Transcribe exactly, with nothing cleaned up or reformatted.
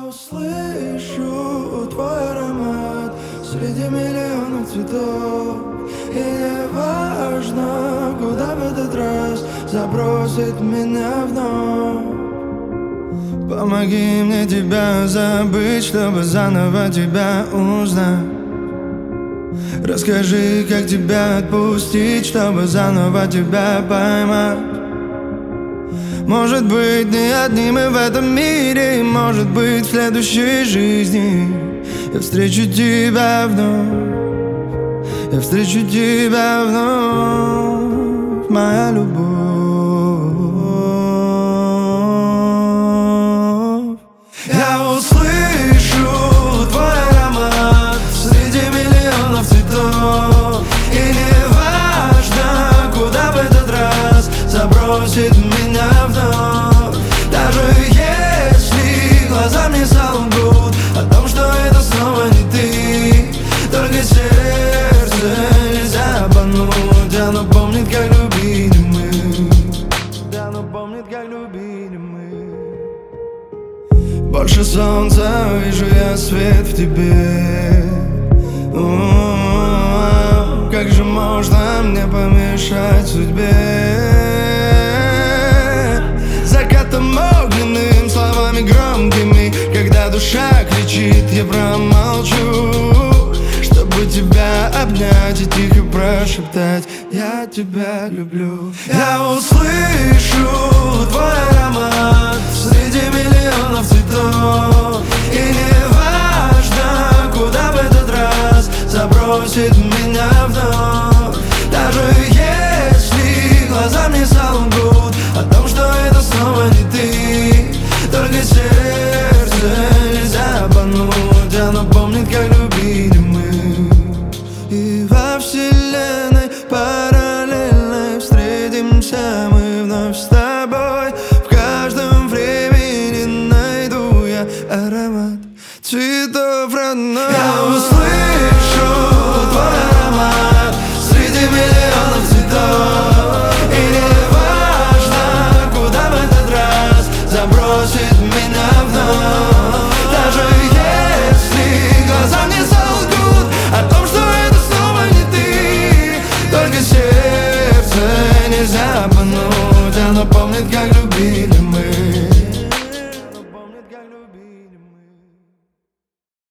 услышу твой аромат среди миллионов цветов. И не важно, куда в этот раз забросит меня вновь. Помоги мне тебя забыть, чтобы заново тебя узнать. Расскажи, как тебя отпустить, чтобы заново тебя поймать. Может быть, не одни мы в этом мире, может быть, в следующей жизни я встречу тебя вновь, я встречу тебя вновь, моя любовь. Я услышу твой аромат среди миллионов цветов. И не важно, куда в этот раз забросит меня вновь. Даже если глаза мне солгут о том, что это снова не ты, только сердце нельзя обмануть. Оно помнит, как любили мы, оно помнит, как любили мы. Больше солнца вижу я свет в тебе. О-о-о, как же можно мне помешать судьбе? Закатом огненным, словами громкими, когда душа кричит, я промолчу, чтобы тебя обнять и тихо прошептать: я тебя люблю. Я услышу твой аромат среди миллионов цветов. И не важно, куда в этот раз забросит меня вновь. Даже если глаза мне солгут о том, что это снова не ты, только сердце нельзя обмануть. Оно